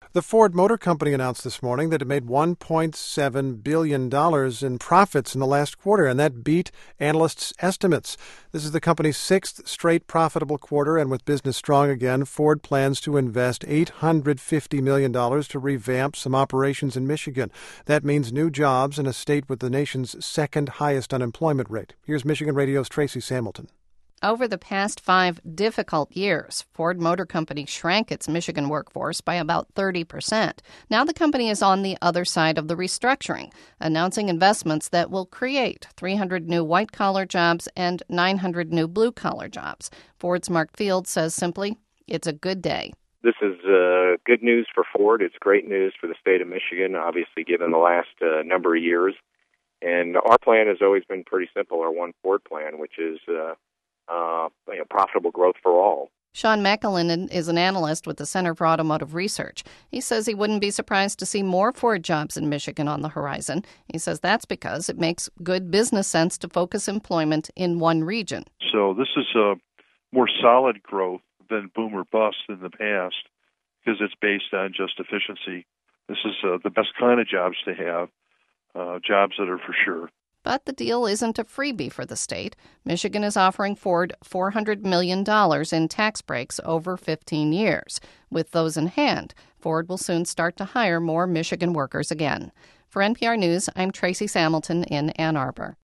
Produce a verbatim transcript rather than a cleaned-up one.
The Ford Motor Company announced this morning that it made one point seven billion dollars in profits in the last quarter, and that beat analysts' estimates. This is the company's sixth straight profitable quarter, and with business strong again, Ford plans to invest eight hundred fifty million dollars to revamp some operations in Michigan. That means new jobs in a state with the nation's second highest unemployment rate. Here's Michigan Radio's Tracy Samilton. Over the past five difficult years, Ford Motor Company shrank its Michigan workforce by about thirty percent. Now the company is on the other side of the restructuring, announcing investments that will create three hundred new white-collar jobs and nine hundred new blue-collar jobs. Ford's Mark Fields says simply, it's a good day. This is uh, good news for Ford. It's great news for the state of Michigan, obviously, given the last uh, number of years. And our plan has always been pretty simple, our One Ford plan, which is uh, Uh, you know, profitable growth for all. Sean McAleenan is an analyst with the Center for Automotive Research. He says he wouldn't be surprised to see more Ford jobs in Michigan on the horizon. He says that's because it makes good business sense to focus employment in one region. So this is a more solid growth than boom or bust in the past because it's based on just efficiency. This is uh, the best kind of jobs to have, uh, jobs that are for sure. But the deal isn't a freebie for the state. Michigan is offering Ford four hundred million dollars in tax breaks over fifteen years. With those in hand, Ford will soon start to hire more Michigan workers again. For N P R News, I'm Tracy Samilton in Ann Arbor.